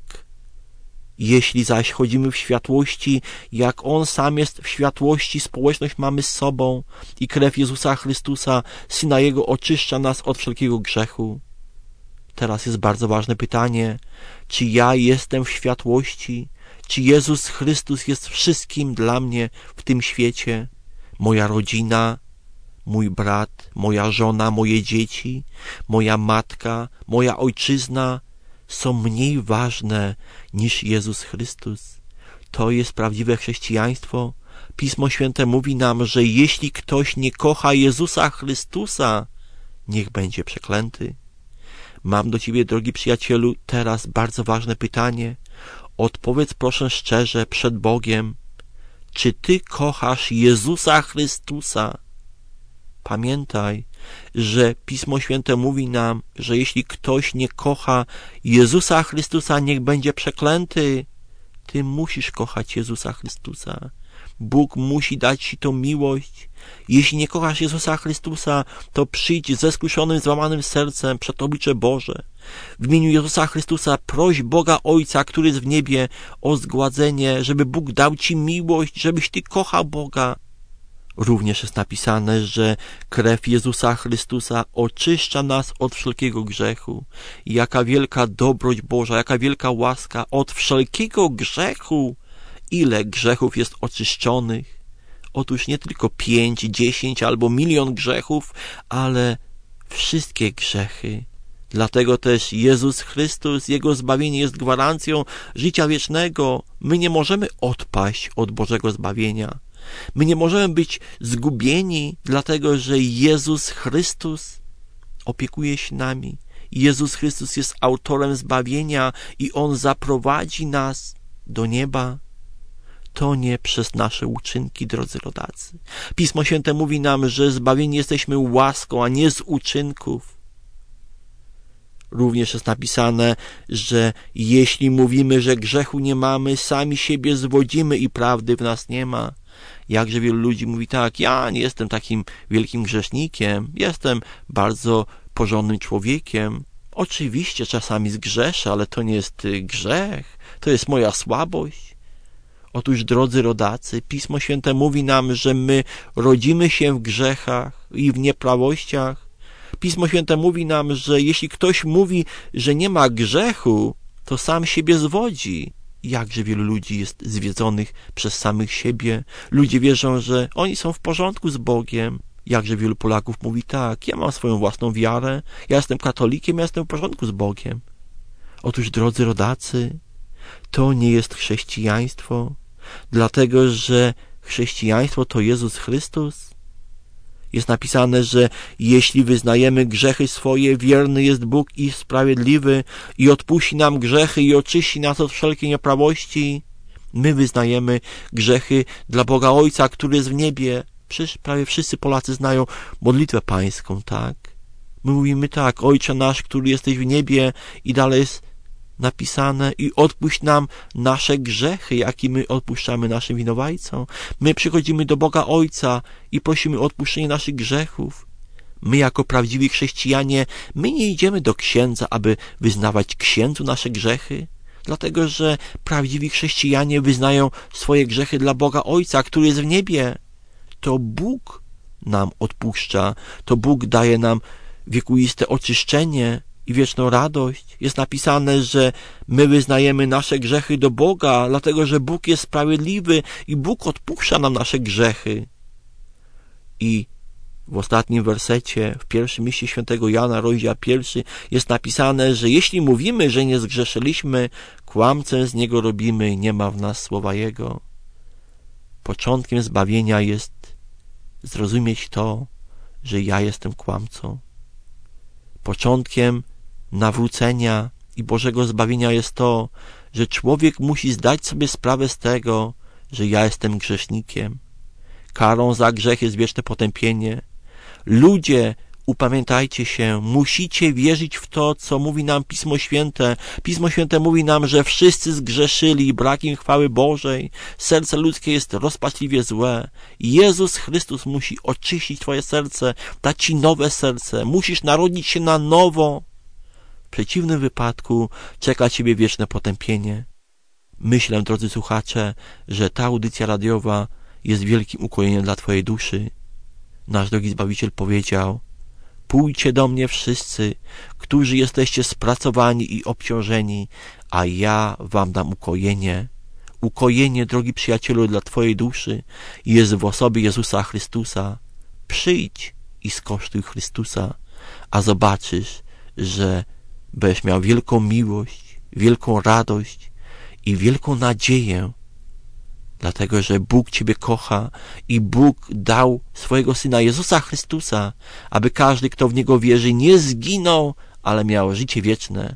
Jeśli zaś chodzimy w światłości, jak On sam jest w światłości, społeczność mamy z sobą i krew Jezusa Chrystusa, Syna Jego, oczyszcza nas od wszelkiego grzechu. Teraz jest bardzo ważne pytanie, czy ja jestem w światłości? Czy Jezus Chrystus jest wszystkim dla mnie w tym świecie? Moja rodzina, mój brat, moja żona, moje dzieci, moja matka, moja ojczyzna są mniej ważne niż Jezus Chrystus. To jest prawdziwe chrześcijaństwo. Pismo Święte mówi nam, że jeśli ktoś nie kocha Jezusa Chrystusa, niech będzie przeklęty. Mam do ciebie, drogi przyjacielu, teraz bardzo ważne pytanie. Odpowiedz proszę szczerze przed Bogiem, czy ty kochasz Jezusa Chrystusa? Pamiętaj, że Pismo Święte mówi nam, że jeśli ktoś nie kocha Jezusa Chrystusa, niech będzie przeklęty. Ty musisz kochać Jezusa Chrystusa. Bóg musi dać ci tą miłość. Jeśli nie kochasz Jezusa Chrystusa, to przyjdź ze skruszonym, złamanym sercem przed oblicze Boże. W imieniu Jezusa Chrystusa proś Boga Ojca, który jest w niebie, o zgładzenie, żeby Bóg dał ci miłość, żebyś ty kochał Boga. Również jest napisane, że krew Jezusa Chrystusa oczyszcza nas od wszelkiego grzechu. Jaka wielka dobroć Boża, jaka wielka łaska od wszelkiego grzechu. Ile grzechów jest oczyszczonych? Otóż nie tylko 5, 10 albo 1 000 000 grzechów, ale wszystkie grzechy. Dlatego też Jezus Chrystus, Jego zbawienie jest gwarancją życia wiecznego. My nie możemy odpaść od Bożego zbawienia. My nie możemy być zgubieni, dlatego że Jezus Chrystus opiekuje się nami. Jezus Chrystus jest autorem zbawienia i On zaprowadzi nas do nieba. To nie przez nasze uczynki, drodzy rodacy. Pismo Święte mówi nam, że zbawieni jesteśmy łaską, a nie z uczynków. Również jest napisane, że jeśli mówimy, że grzechu nie mamy, sami siebie zwodzimy i prawdy w nas nie ma. Jakże wielu ludzi mówi tak, ja nie jestem takim wielkim grzesznikiem, jestem bardzo porządnym człowiekiem. Oczywiście czasami zgrzeszę, ale to nie jest grzech, to jest moja słabość. Otóż, drodzy rodacy, Pismo Święte mówi nam, że my rodzimy się w grzechach i w nieprawościach. Pismo Święte mówi nam, że jeśli ktoś mówi, że nie ma grzechu, to sam siebie zwodzi. Jakże wielu ludzi jest zwiedzonych przez samych siebie. Ludzie wierzą, że oni są w porządku z Bogiem. Jakże wielu Polaków mówi tak, ja mam swoją własną wiarę, ja jestem katolikiem, ja jestem w porządku z Bogiem. Otóż, drodzy rodacy, to nie jest chrześcijaństwo, dlatego że chrześcijaństwo to Jezus Chrystus. Jest napisane, że jeśli wyznajemy grzechy swoje, wierny jest Bóg i sprawiedliwy i odpuści nam grzechy i oczyści nas od wszelkiej nieprawości. My wyznajemy grzechy dla Boga Ojca, który jest w niebie. Przecież prawie wszyscy Polacy znają modlitwę pańską, tak? My mówimy tak, Ojcze nasz, który jesteś w niebie, i dalej jest napisane, i odpuść nam nasze grzechy, jakie my odpuszczamy naszym winowajcom. My przychodzimy do Boga Ojca i prosimy o odpuszczenie naszych grzechów. My jako prawdziwi chrześcijanie, my nie idziemy do księdza, aby wyznawać księdzu nasze grzechy, dlatego że prawdziwi chrześcijanie wyznają swoje grzechy dla Boga Ojca, który jest w niebie. To Bóg nam odpuszcza, to Bóg daje nam wiekuiste oczyszczenie i wieczną radość. Jest napisane, że my wyznajemy nasze grzechy do Boga, dlatego że Bóg jest sprawiedliwy i Bóg odpuszcza nam nasze grzechy. I w ostatnim wersecie, w pierwszym liście świętego Jana, rozdział 1, jest napisane, że jeśli mówimy, że nie zgrzeszyliśmy, kłamcę z niego robimy, nie ma w nas słowa Jego. Początkiem zbawienia jest zrozumieć to, że ja jestem kłamcą. Początkiem nawrócenia i Bożego zbawienia jest to, że człowiek musi zdać sobie sprawę z tego, że ja jestem grzesznikiem. Karą za grzech jest wieczne potępienie. Ludzie, upamiętajcie się, musicie wierzyć w to, co mówi nam Pismo Święte. Pismo Święte mówi nam, że wszyscy zgrzeszyli i brak im chwały Bożej. Serce ludzkie jest rozpaczliwie złe. Jezus Chrystus musi oczyścić twoje serce, dać ci nowe serce. Musisz narodzić się na nowo. W przeciwnym wypadku czeka ciebie wieczne potępienie. Myślę, drodzy słuchacze, że ta audycja radiowa jest wielkim ukojeniem dla twojej duszy. Nasz drogi Zbawiciel powiedział: pójdźcie do mnie wszyscy, którzy jesteście spracowani i obciążeni, a ja wam dam ukojenie. Ukojenie, drogi przyjacielu, dla twojej duszy jest w osobie Jezusa Chrystusa. Przyjdź i skosztuj Chrystusa, a zobaczysz, że będziesz miał wielką miłość, wielką radość i wielką nadzieję, dlatego że Bóg ciebie kocha i Bóg dał swojego Syna Jezusa Chrystusa, aby każdy, kto w Niego wierzy, nie zginął, ale miał życie wieczne.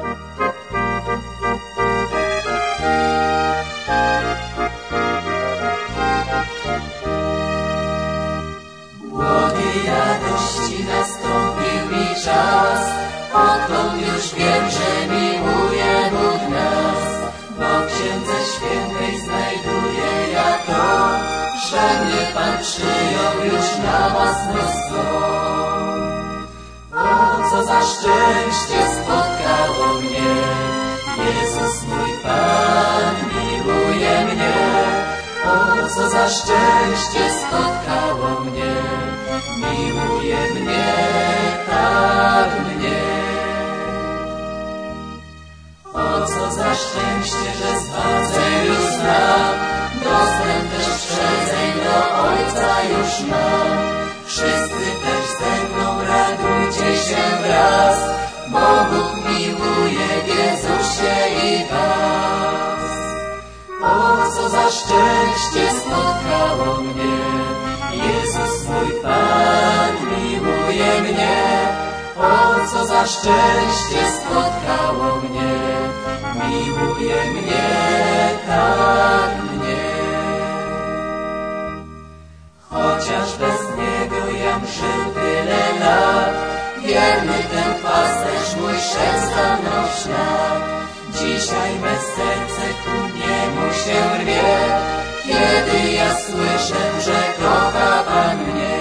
Młody radości nastąpił mi czas, odtąd już wiem, że miłuje Bóg nas, bo w Księdze Świętej znajduję ja to, że mnie Pan przyjął już na własność. O, co za szczęście spotkało mnie, Jezus mój Pan miłuje mnie. O, co za szczęście spotkało mnie, miłuje mnie, tak mnie. O, co za szczęście, że zbawienie już znam, dostęp też przezeń do Ojca już mam. Wszyscy też ze mną radujcie się wraz, bo Bóg miłuje w Jezusie i was. O, co za szczęście spotkało mnie, Jezus mój Pan miłuje mnie. O, co za szczęście spotkało mnie, miłuje mnie, tak mnie. Chociaż bez Niego jam żył tyle lat, wierny ten pasterz mój szedł za mną w ślad. Dzisiaj me serce ku Niemu się rwie, kiedy ja słyszę, że kocha Pan mnie.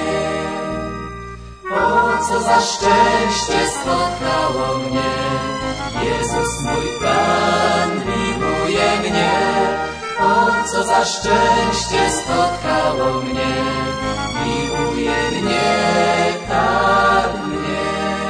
O, co za szczęście spotkało mnie, Jezus mój Pan miłuje mnie. O, co za szczęście spotkało mnie, miłuje mnie, tak mnie.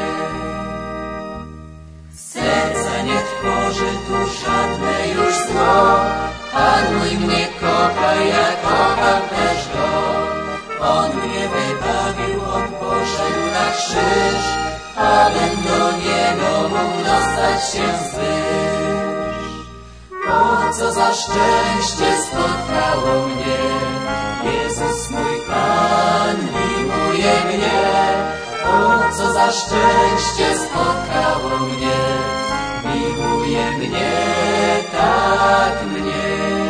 Serca nie tworzy tu żadne już zło, Pan mój mnie kocha, ja kocham też Go. On mnie wybawił, on poszedł na krzyż, abym do Niego mógł dostać się zwyż. O, co za szczęście spotkało mnie, Jezus mój Pan miłuje mnie. O, co za szczęście spotkało mnie, miłuje mnie, tak mnie.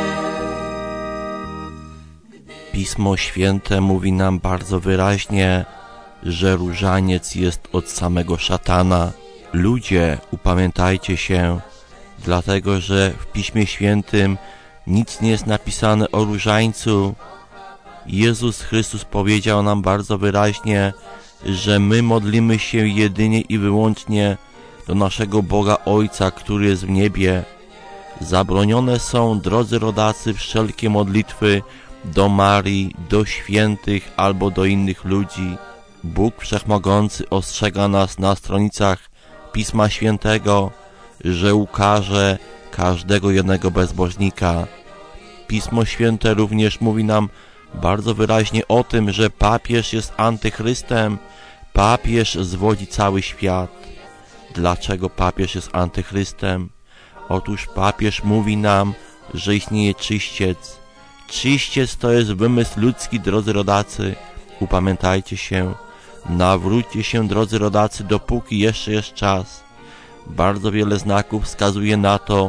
Pismo Święte mówi nam bardzo wyraźnie, że różaniec jest od samego szatana. Ludzie, upamiętajcie się, dlatego że w Piśmie Świętym nic nie jest napisane o różańcu. Jezus Chrystus powiedział nam bardzo wyraźnie, że my modlimy się jedynie i wyłącznie do naszego Boga Ojca, który jest w niebie. Zabronione są, drodzy rodacy, wszelkie modlitwy do Marii, do świętych albo do innych ludzi. Bóg Wszechmogący ostrzega nas na stronicach Pisma Świętego, że ukarze każdego jednego bezbożnika. Pismo Święte również mówi nam bardzo wyraźnie o tym, że papież jest antychrystem. Papież zwodzi cały świat. Dlaczego papież jest antychrystem? Otóż papież mówi nam, że istnieje czyściec. Czyściec to jest wymysł ludzki, drodzy rodacy. Upamiętajcie się. Nawróćcie się, drodzy rodacy, dopóki jeszcze jest czas. Bardzo wiele znaków wskazuje na to,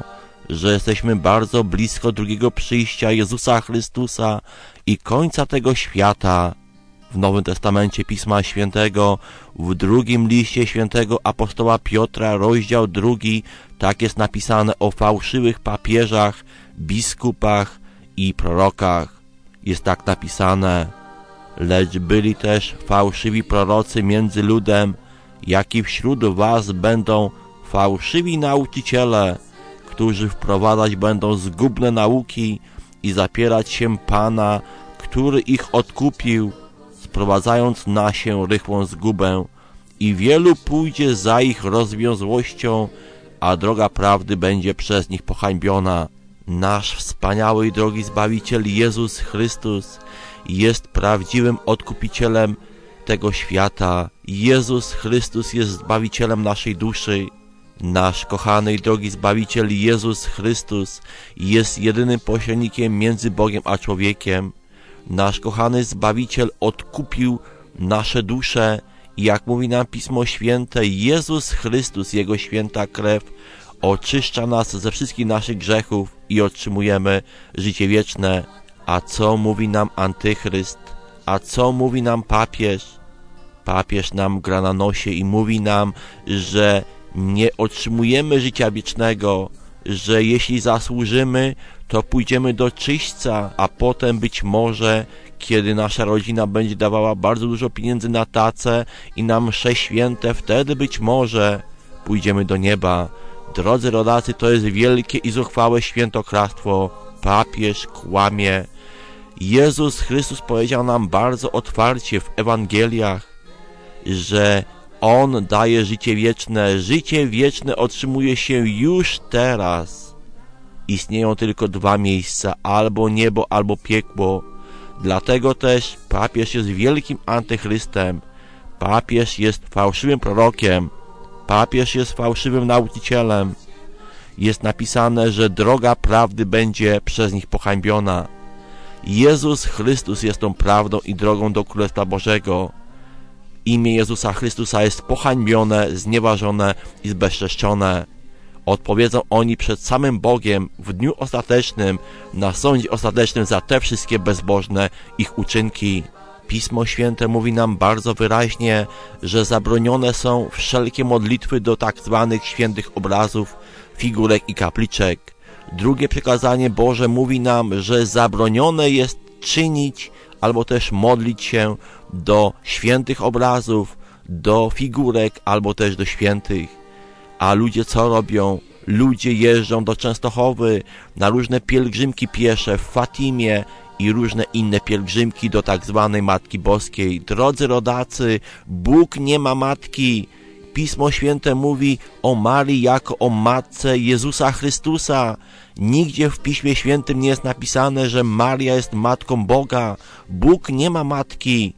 że jesteśmy bardzo blisko drugiego przyjścia Jezusa Chrystusa i końca tego świata. W Nowym Testamencie Pisma Świętego, w drugim liście świętego apostoła Piotra, rozdział 2, tak jest napisane o fałszywych papieżach, biskupach i prorokach. Jest tak napisane: lecz byli też fałszywi prorocy między ludem, jak i wśród was będą fałszywi nauczyciele, którzy wprowadzać będą zgubne nauki i zapierać się Pana, który ich odkupił, sprowadzając na się rychłą zgubę, i wielu pójdzie za ich rozwiązłością, a droga prawdy będzie przez nich pohańbiona. Nasz wspaniały i drogi Zbawiciel Jezus Chrystus jest prawdziwym odkupicielem tego świata. Jezus Chrystus jest Zbawicielem naszej duszy. Nasz kochany i drogi Zbawiciel Jezus Chrystus jest jedynym pośrednikiem między Bogiem a człowiekiem. Nasz kochany Zbawiciel odkupił nasze dusze i jak mówi nam Pismo Święte, Jezus Chrystus, Jego święta krew oczyszcza nas ze wszystkich naszych grzechów i otrzymujemy życie wieczne. A co mówi nam Antychryst? A co mówi nam papież? Papież nam gra na nosie i mówi nam, że nie otrzymujemy życia wiecznego, że jeśli zasłużymy, to pójdziemy do czyśćca, a potem być może, kiedy nasza rodzina będzie dawała bardzo dużo pieniędzy na tacę i na msze święte, wtedy być może pójdziemy do nieba. Drodzy rodacy, to jest wielkie i zuchwałe świętokradztwo. Papież kłamie. Jezus Chrystus powiedział nam bardzo otwarcie w Ewangeliach, że On daje życie wieczne. Życie wieczne otrzymuje się już teraz. Istnieją tylko dwa miejsca, albo niebo, albo piekło. Dlatego też papież jest wielkim antychrystem. Papież jest fałszywym prorokiem. Papież jest fałszywym nauczycielem. Jest napisane, że droga prawdy będzie przez nich pohańbiona. Jezus Chrystus jest tą prawdą i drogą do Królestwa Bożego. Imię Jezusa Chrystusa jest pohańbione, znieważone i zbezczeszczone. Odpowiedzą oni przed samym Bogiem w dniu ostatecznym, na sądzie ostatecznym za te wszystkie bezbożne ich uczynki. Pismo Święte mówi nam bardzo wyraźnie, że zabronione są wszelkie modlitwy do tak zwanych świętych obrazów, figurek i kapliczek. Drugie przykazanie Boże mówi nam, że zabronione jest czynić albo też modlić się do świętych obrazów, do figurek albo też do świętych. A ludzie co robią? Ludzie jeżdżą do Częstochowy na różne pielgrzymki piesze w Fatimie i różne inne pielgrzymki do tak zwanej Matki Boskiej. Drodzy rodacy, Bóg nie ma matki. Pismo Święte mówi o Marii jako o matce Jezusa Chrystusa. Nigdzie w Piśmie Świętym nie jest napisane, że Maria jest matką Boga. Bóg nie ma matki.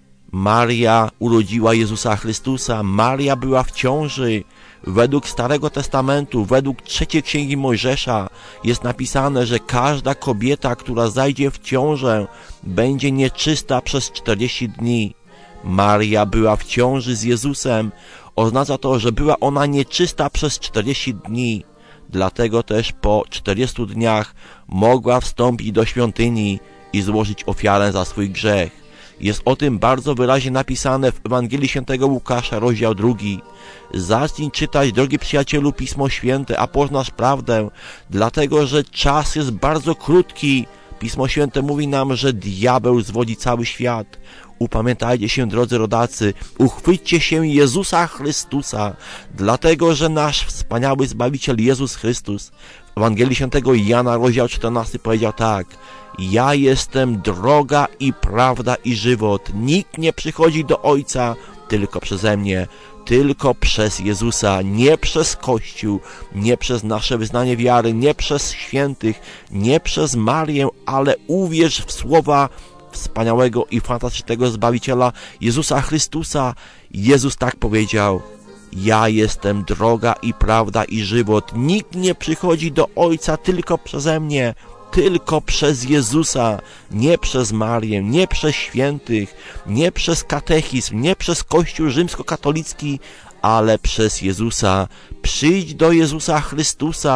Maria urodziła Jezusa Chrystusa. Maria była w ciąży. Według Starego Testamentu, według trzeciej Księgi Mojżesza jest napisane, że każda kobieta, która zajdzie w ciążę, będzie nieczysta przez 40 dni. Maria była w ciąży z Jezusem. Oznacza to, że była ona nieczysta przez 40 dni. Dlatego też po 40 dniach mogła wstąpić do świątyni i złożyć ofiarę za swój grzech. Jest o tym bardzo wyraźnie napisane w Ewangelii Świętego Łukasza, rozdział 2. Zacznij czytać, drogi przyjacielu, Pismo Święte, a poznasz prawdę, dlatego że czas jest bardzo krótki. Pismo Święte mówi nam, że diabeł zwodzi cały świat. Upamiętajcie się, drodzy rodacy, uchwyćcie się Jezusa Chrystusa, dlatego że nasz wspaniały Zbawiciel Jezus Chrystus w Ewangelii Świętego Jana, rozdział 14 powiedział tak: ja jestem droga i prawda i żywot. Nikt nie przychodzi do Ojca tylko przeze mnie, tylko przez Jezusa, nie przez Kościół, nie przez nasze wyznanie wiary, nie przez świętych, nie przez Marię, ale uwierz w słowa wspaniałego i fantastycznego Zbawiciela Jezusa Chrystusa. Jezus tak powiedział: ja jestem droga i prawda i żywot. Nikt nie przychodzi do Ojca tylko przeze mnie, tylko przez Jezusa, nie przez Marię, nie przez świętych, nie przez katechizm, nie przez Kościół rzymskokatolicki, ale przez Jezusa. Przyjdź do Jezusa Chrystusa.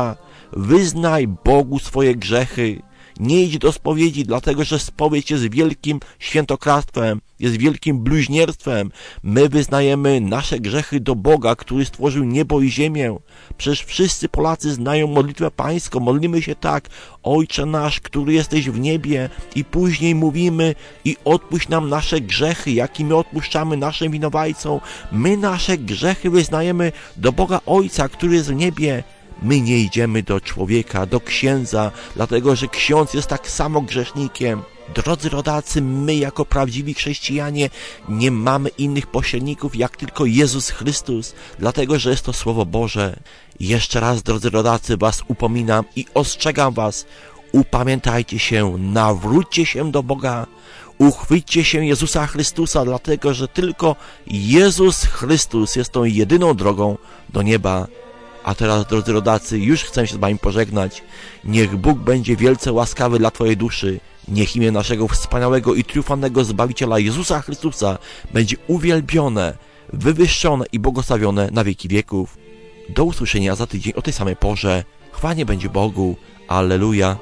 Wyznaj Bogu swoje grzechy. Nie idź do spowiedzi, dlatego że spowiedź jest wielkim świętokradztwem, jest wielkim bluźnierstwem. My wyznajemy nasze grzechy do Boga, który stworzył niebo i ziemię. Przecież wszyscy Polacy znają modlitwę pańską. Modlimy się tak: Ojcze nasz, który jesteś w niebie, i później mówimy: i odpuść nam nasze grzechy, jakimi odpuszczamy naszym winowajcom. My nasze grzechy wyznajemy do Boga Ojca, który jest w niebie. My nie idziemy do człowieka, do księdza, dlatego że ksiądz jest tak samo grzesznikiem. Drodzy rodacy, my jako prawdziwi chrześcijanie nie mamy innych pośredników jak tylko Jezus Chrystus, dlatego że jest to Słowo Boże. Jeszcze raz, drodzy rodacy, was upominam i ostrzegam was: upamiętajcie się, nawróćcie się do Boga, uchwyćcie się Jezusa Chrystusa, dlatego że tylko Jezus Chrystus jest tą jedyną drogą do nieba. A teraz, drodzy rodacy, już chcę się z wami pożegnać. Niech Bóg będzie wielce łaskawy dla twojej duszy. Niech imię naszego wspaniałego i triumfalnego Zbawiciela Jezusa Chrystusa będzie uwielbione, wywyższone i błogosławione na wieki wieków. Do usłyszenia za tydzień o tej samej porze. Chwała nie będzie Bogu. Alleluja.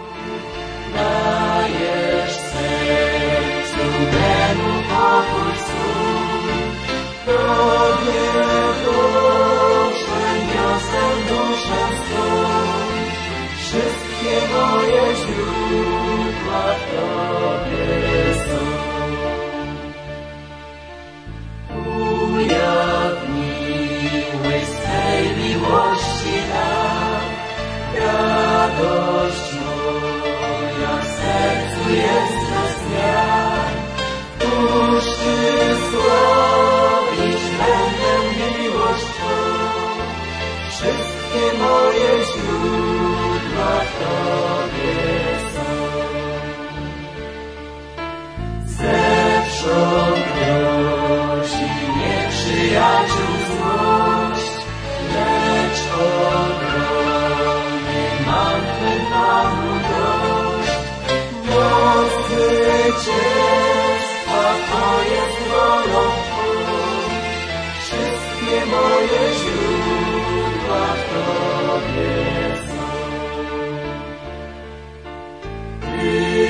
Dajesz sercu memu pokój swój, Tobie niosę duszę swą, wszystkie moje źródła w Tobie są. Ujawniły swej miłości dar, radość moja w sercu jest bez miar. Któż Ty sławić będę miłość Twą, wszystkie moje źródła w Tobie są. Zewsząd grozi nieprzyjaciół złość, lecz obrony mam w Panu dość. Moc zwycięstwa to jest wolą Twą, wszystkie moje źródła w Tobie są. Ty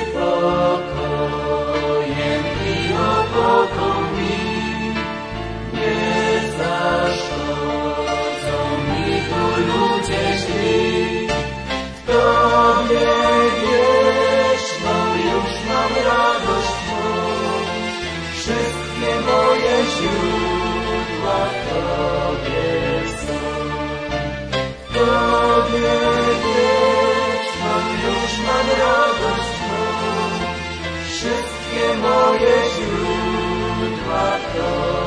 pokojem i opoką mi, nie zaszkodzą mi tu ludzie źli. W Tobie wieczną już mam radość Twą, wszystkie moje źródła w Tobie są. W Tobie wieczną już mam radość Twą, wszystkie moje źródła w Tobie.